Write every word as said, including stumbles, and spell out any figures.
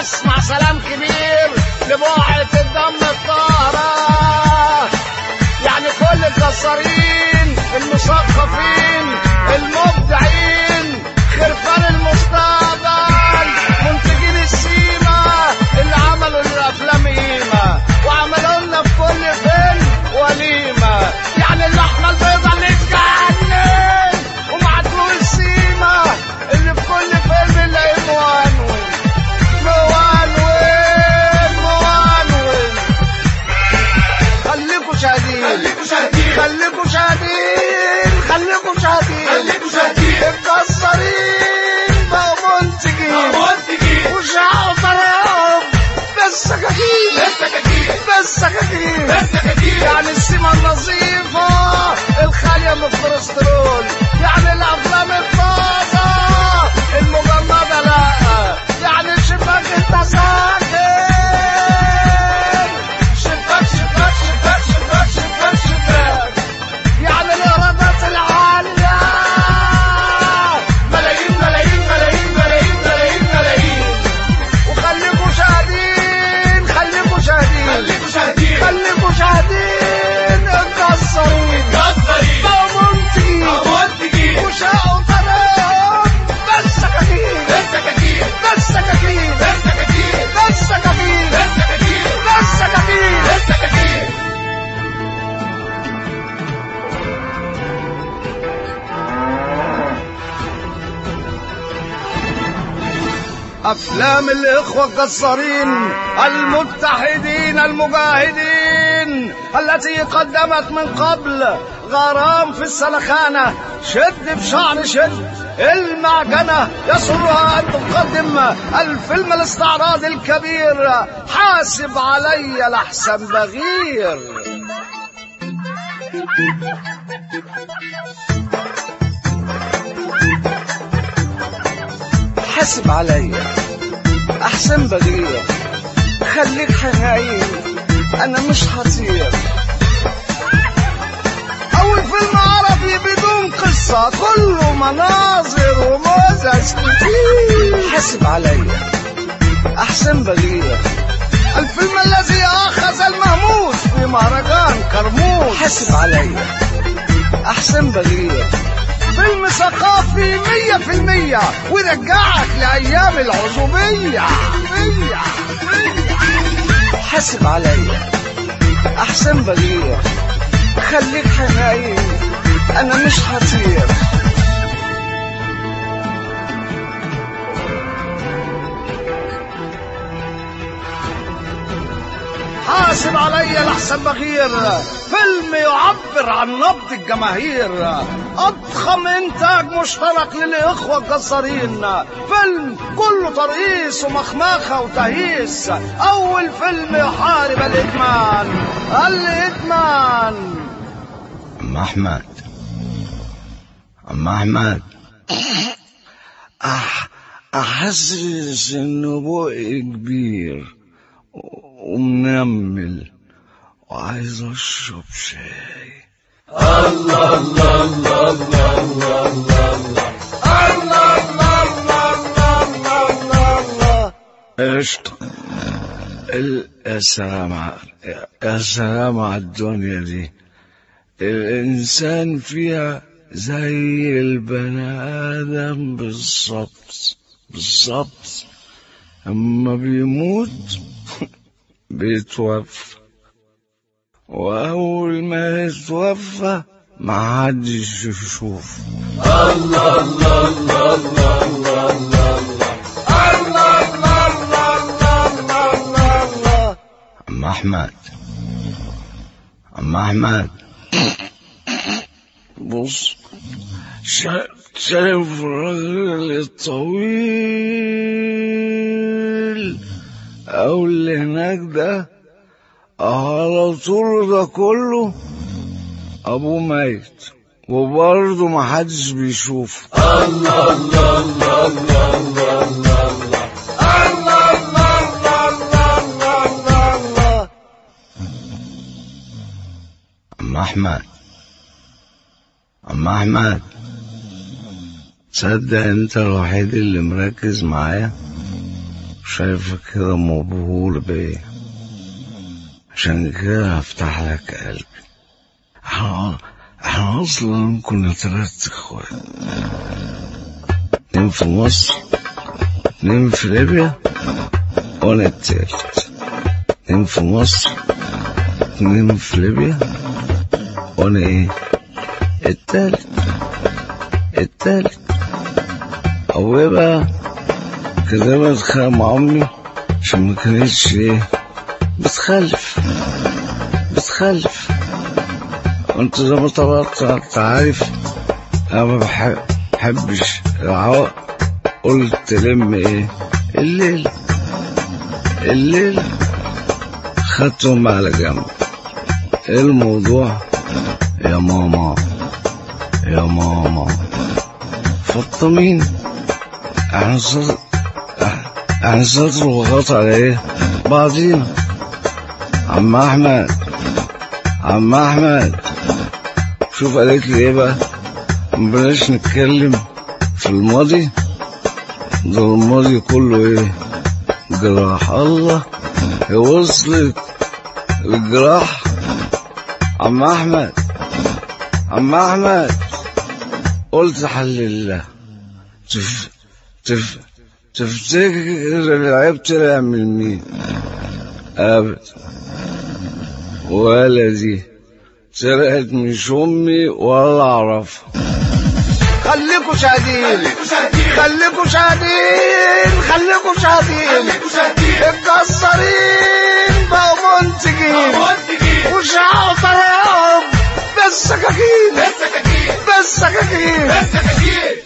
اسمع سلام كبير لبقعة الدم الطاهرة، يعني كل الجزارين المثقفين المبدعين خرفان المستقبل منتجين السيما اللي عملوا للافلام قيمه وعملوا لنا في كل فيلم وليمه، يعني اللحمه البيضاء اللي تجنن ومعدول السيما اللي في كل فيلم نلاقيه موانون موانون موانون. خليكوا شاهدين خليكوا شاهدين خليكوا شاهدين خليكوا شاهدين الجزارين بقوا منتجين وشعوا طريقهم بالسكاكين بالسكاكين بالسكاكين، يعني السيما النظيفة الخالية من الكوليسترول، يعني الأفلام الطازة المجمدة لا، يعني الشباك انت ساكن شباك شباك شباك شباك شباك شباك، يعني الإيرادات العالية ملايين ملايين ملايين ملايين ملايين ملايين. وخليكوا شاهدين خليكوا شاهدين خليكوا شاهدين خليكوا شاهدين الجزارين بقوا منتجين وشاقوا طريقهم بالسكاكين بالسكاكين بالسكاكين بالسكاكين بالسكاكين بالسكاكين بالسكاكين. أفلام الإخوة الجزارين المتحدين المجاهدين التي قدمت من قبل غرام في السلخانة، شد في شعر شد المعجنة، يسرها أن تقدم الفيلم الاستعراضي الكبير حاسب علي لحسن بغير. حاسب عليا احسن بغير، خليك حنين انا مش هطير. اول فيلم عربي بدون قصة كله مناظر وموزة كتير. حاسب عليا احسن بغير، الفيلم الذي اخذ المهموس في مهرجان كرموز. حاسب عليا احسن بغير، فيلم ثقافي مية في المية ويرجعك لأيام العزوبية. حاسب عليا أحسن بغير، خليك حنين أنا مش هطير. حاسب عليا لحسن بغير، فيلم يعبر عن نبض الجماهير، أضخم إنتاج مشترك للإخوة الجزارين، فيلم كله ترقيص ومخمخة وتهييس، أول فيلم يحارب الإدمان الإدمان. أم أحمد أم أحمد أح أحسس إنه بقي كبير ومنمل وعايز اشرب شاي. الله الله الله الله الله الله الله الله الله الله. قشطة. يا سلام يا سلام على الدنيا دي، الانسان فيها زي البني ادم بالظبط بالظبط، اما بيموت بيتوفى، وأول ما يتوفى ما حدش يشوف. الله الله الله الله الله الله الله الله الله الله الله. أم أحمد أم أحمد بص، شايف الراجل الطويل أو اللي هناك ده على طول ده كله أبوه ميت وبرضه محدش بيشوف. الله الله الله الله الله الله الله الله الله الله. أم أحمد أم أحمد تصدق أنت الوحيد اللي مركز معايا؟ شايفك كده مبهور بيا، عشان كده هفتح لك قلبي. احنا احنا اصلا كنا تلات اخوات، اتنين في مصر، اتنين في ليبيا، وانا التالت. اتنين في مصر، اتنين في ليبيا، وانا ايه التالت. التالت او ايه بقى كده؟ بتخانق مع امي عشان ما كانتش ايه بتخلف بتخلف وانت زي ما طلعت انت عارف انا ما بحبش العوق. قلت تلم ايه الليل الليل خدتهم على جنب. ايه الموضوع يا ماما يا ماما؟ فطمين. احنا صدر احنا صدر وغط على ايه بعضينا. عم احمد عم احمد شوف قالت لي ايه بقى؟ مبلاش نتكلم في الماضي، ده الماضي كله ايه جراح. الله وصلت الجراح. عم احمد عم احمد قلت حل الله. تف تف تفتكر العيب طلع من مين؟ ابدا، ولا دي سرقت مش امي ولا اعرفها. خليكوا شاهدين خليكوا شاهدين خليكوا شاهدين الجزارين بقوا منتجين وشعوا طريقهم بالسكاكين بالسكاكين